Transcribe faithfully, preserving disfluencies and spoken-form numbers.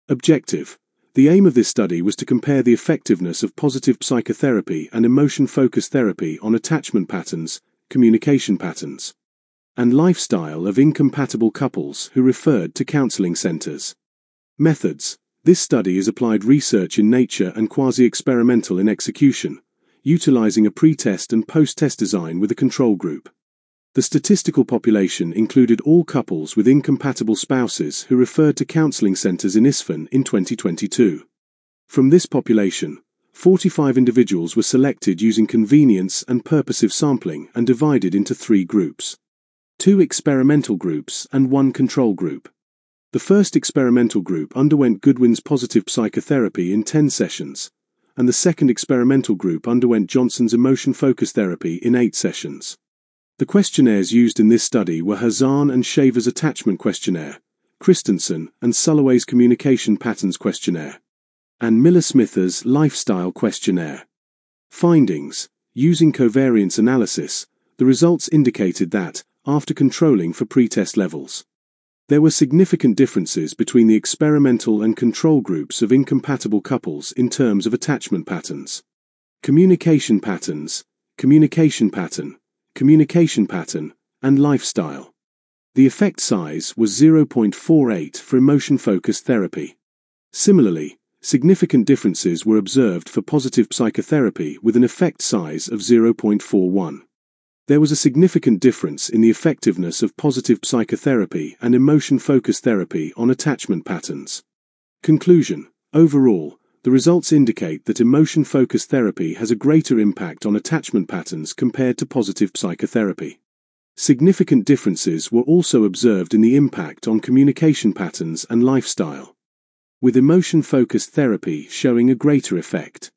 Objective. The aim of this study was to compare the effectiveness of positive psychotherapy and emotion-focused therapy on attachment patterns, communication patterns, and lifestyle of incompatible couples who referred to counseling centers. Methods. This study is applied research in nature and quasi-experimental in execution, utilizing a pre-test and post-test design with a control group. The statistical population included all couples with incompatible spouses who referred to counseling centers in I S F N in twenty twenty-two. From this population, forty-five individuals were selected using convenience and purposive sampling and divided into three groups. Two experimental groups and one control group. The first experimental group underwent Goodwin's positive psychotherapy in ten sessions, and the second experimental group underwent Johnson's emotion-focused therapy in eight sessions. The questionnaires used in this study were Hazan and Shaver's Attachment Questionnaire, Christensen and Sulloway's Communication Patterns Questionnaire, and Miller-Smither's Lifestyle Questionnaire. Findings. Using covariance analysis, the results indicated that, after controlling for pretest levels, there were significant differences between the experimental and control groups of incompatible couples in terms of attachment patterns. Communication patterns, communication pattern, communication pattern, and lifestyle. The effect size was zero point four eight for emotion-focused therapy. Similarly, significant differences were observed for positive psychotherapy with an effect size of zero point four one. There was a significant difference in the effectiveness of positive psychotherapy and emotion-focused therapy on attachment patterns. Conclusion. Overall, the results indicate that emotion-focused therapy has a greater impact on attachment patterns compared to positive psychotherapy. Significant differences were also observed in the impact on communication patterns and lifestyle, with emotion-focused therapy showing a greater effect.